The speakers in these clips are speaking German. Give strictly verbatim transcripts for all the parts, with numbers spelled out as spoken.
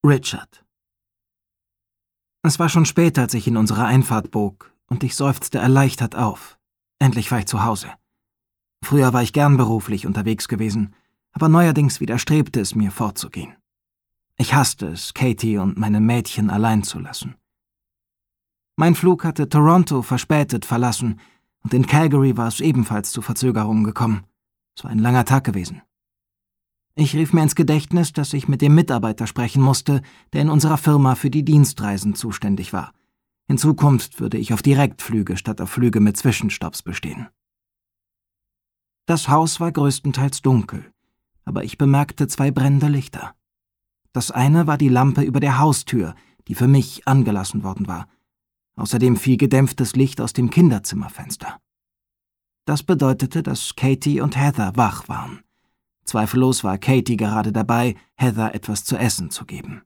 Richard. Es war schon spät, als ich in unsere Einfahrt bog, und ich seufzte erleichtert auf. Endlich war ich zu Hause. Früher war ich gern beruflich unterwegs gewesen, aber neuerdings widerstrebte es mir, fortzugehen. Ich hasste es, Katie und meine Mädchen allein zu lassen. Mein Flug hatte Toronto verspätet verlassen, und in Calgary war es ebenfalls zu Verzögerungen gekommen. Es war ein langer Tag gewesen. Ich rief mir ins Gedächtnis, dass ich mit dem Mitarbeiter sprechen musste, der in unserer Firma für die Dienstreisen zuständig war. In Zukunft würde ich auf Direktflüge statt auf Flüge mit Zwischenstopps bestehen. Das Haus war größtenteils dunkel, aber ich bemerkte zwei brennende Lichter. Das eine war die Lampe über der Haustür, die für mich angelassen worden war. Außerdem fiel gedämpftes Licht aus dem Kinderzimmerfenster. Das bedeutete, dass Katie und Heather wach waren. Zweifellos war Katie gerade dabei, Heather etwas zu essen zu geben.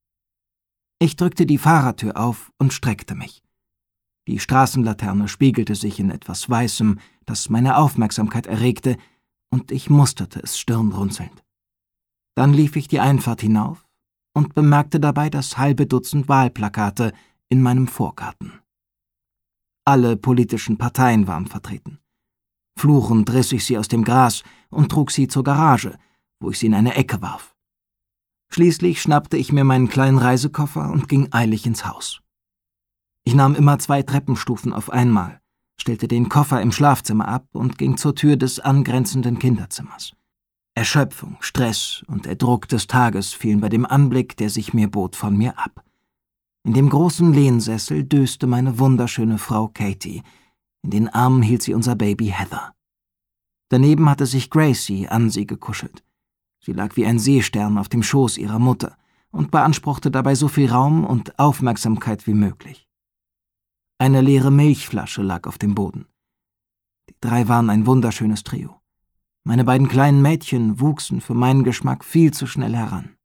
Ich drückte die Fahrertür auf und streckte mich. Die Straßenlaterne spiegelte sich in etwas Weißem, das meine Aufmerksamkeit erregte, und ich musterte es stirnrunzelnd. Dann lief ich die Einfahrt hinauf und bemerkte dabei das halbe Dutzend Wahlplakate in meinem Vorgarten. Alle politischen Parteien waren vertreten. Fluchend riss ich sie aus dem Gras und trug sie zur Garage, wo ich sie in eine Ecke warf. Schließlich schnappte ich mir meinen kleinen Reisekoffer und ging eilig ins Haus. Ich nahm immer zwei Treppenstufen auf einmal, stellte den Koffer im Schlafzimmer ab und ging zur Tür des angrenzenden Kinderzimmers. Erschöpfung, Stress und der Druck des Tages fielen bei dem Anblick, der sich mir bot, von mir ab. In dem großen Lehnsessel döste meine wunderschöne Frau Katie. In den Armen hielt sie unser Baby Heather. Daneben hatte sich Gracie an sie gekuschelt. Sie lag wie ein Seestern auf dem Schoß ihrer Mutter und beanspruchte dabei so viel Raum und Aufmerksamkeit wie möglich. Eine leere Milchflasche lag auf dem Boden. Die drei waren ein wunderschönes Trio. Meine beiden kleinen Mädchen wuchsen für meinen Geschmack viel zu schnell heran.